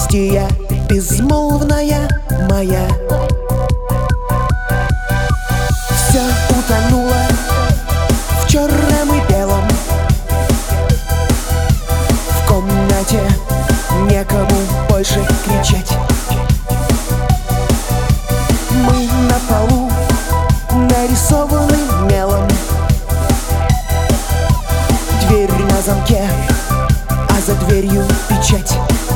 Гостья безмолвная моя, все утонуло в черном и белом. В комнате некому больше кричать. Мы на полу нарисованы мелом. Дверь на замке, а за дверью печать.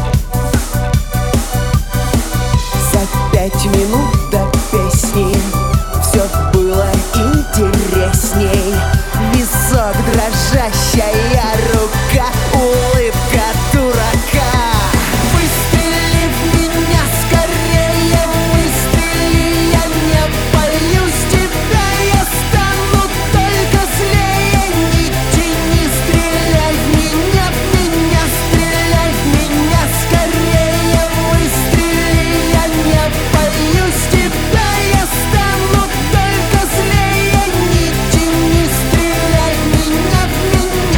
За 5 минут до песни все было интересней. Висок, дрожащая рука, улыбка дурака. Выстрели в меня скорее, выстрели, я не боюсь тебя, я стану только злее. Не стреляй в меня, стреляй в меня скорее. Выстрели, я не боюсь тебя, я стану только злее. Не стреляй в меня.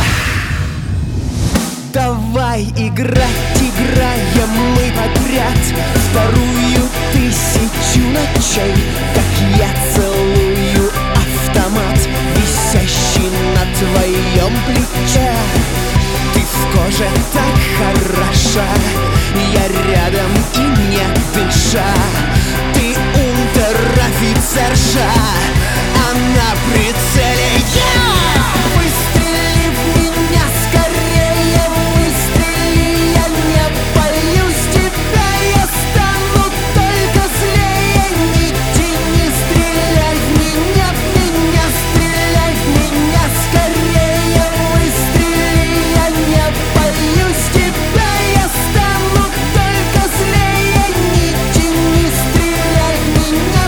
Давай играть, играем мы подряд вторую 1000 ночей. Как я целую автомат, висящий на твоем плече. Ты в коже так хороша, я рядом и не дыша. Ты унтер-офицерша, а на прицеле я. Выстрели в меня скорее, выстрели, я не боюсь тебя, я стану только злее. Не стреляй в меня, стреляй в меня скорее. Выстрели, я не боюсь тебя, я стану только злее. Не стреляй в меня.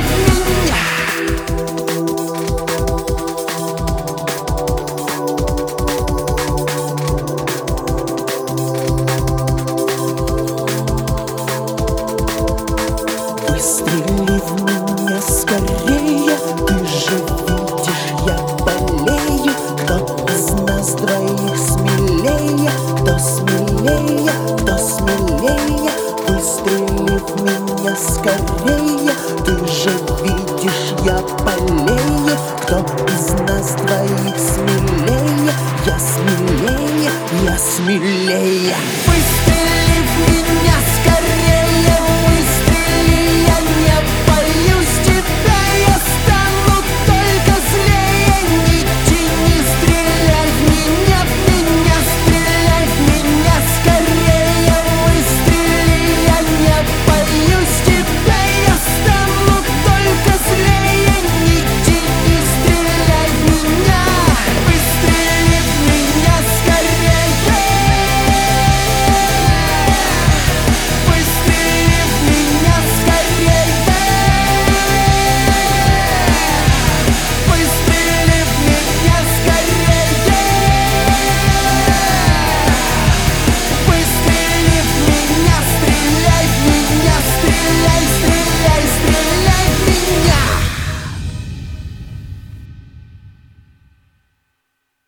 Выстрели в меня скорее, ты же видишь, я болею. Кто из нас двоих смелее? Кто смелее, кто смелее? Выстрели в меня скорее, ты же видишь, я болею. Кто из нас двоих смелее? Я смелее, я смелее. Выстрели в меня.